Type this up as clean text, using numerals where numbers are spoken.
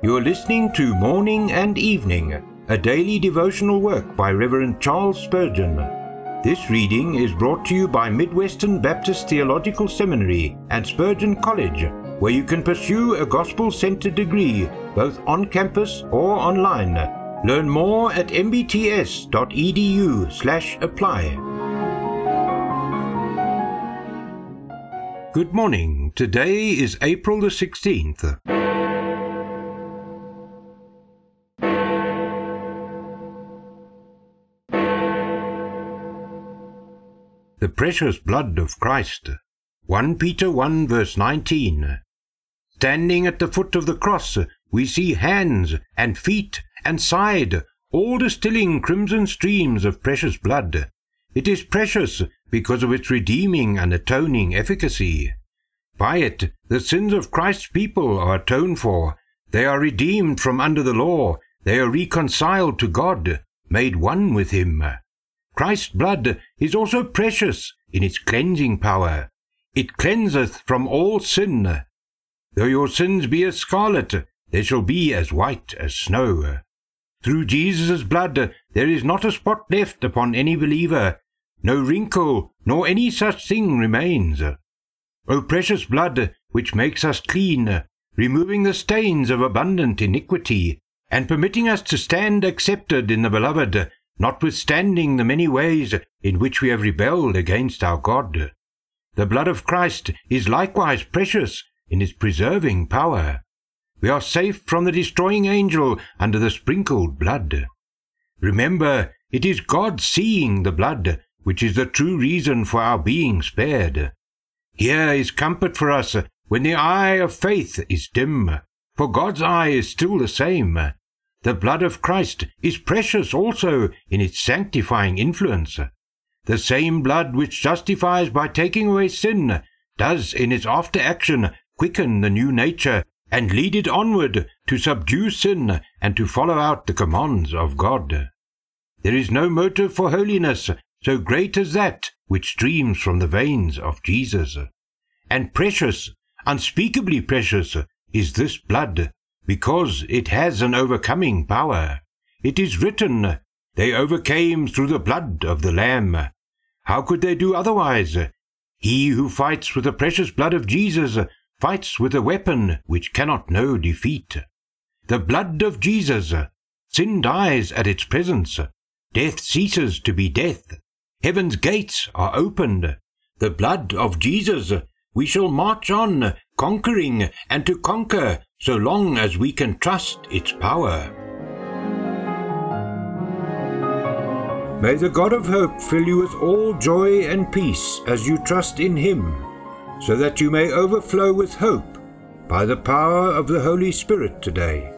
You are listening to Morning and Evening, a daily devotional work by Reverend Charles Spurgeon. This reading is brought to you by Midwestern Baptist Theological Seminary and Spurgeon College, where you can pursue a gospel-centered degree both on campus or online. Learn more at mbts.edu/apply. Good morning. Today is April the 16th. The precious blood of Christ. 1 Peter 1 verse 19. Standing at the foot of the cross, we see hands and feet and side, all distilling crimson streams of precious blood. It is precious because of its redeeming and atoning efficacy. By it, the sins of Christ's people are atoned for. They are redeemed from under the law. They are reconciled to God, made one with Him. Christ's blood is also precious in its cleansing power. It cleanseth from all sin. Though your sins be as scarlet, they shall be as white as snow. Through Jesus' blood there is not a spot left upon any believer. No wrinkle, nor any such thing remains. O precious blood, which makes us clean, removing the stains of abundant iniquity, and permitting us to stand accepted in the Beloved, notwithstanding the many ways in which we have rebelled against our God. The blood of Christ is likewise precious in its preserving power. We are safe from the destroying angel under the sprinkled blood. Remember, it is God seeing the blood, which is the true reason for our being spared. Here is comfort for us when the eye of faith is dim, for God's eye is still the same. The blood of Christ is precious also in its sanctifying influence. The same blood which justifies by taking away sin does in its after action quicken the new nature and lead it onward to subdue sin and to follow out the commands of God. There is no motive for holiness so great as that which streams from the veins of Jesus. And precious, unspeakably precious, is this blood, because it has an overcoming power. It is written, "They overcame through the blood of the Lamb." How could they do otherwise? He who fights with the precious blood of Jesus fights with a weapon which cannot know defeat. The blood of Jesus. Sin dies at its presence. Death ceases to be death. Heaven's gates are opened. The blood of Jesus. We shall march on, conquering and to conquer, so long as we can trust its power. May the God of hope fill you with all joy and peace as you trust in Him, so that you may overflow with hope by the power of the Holy Spirit today.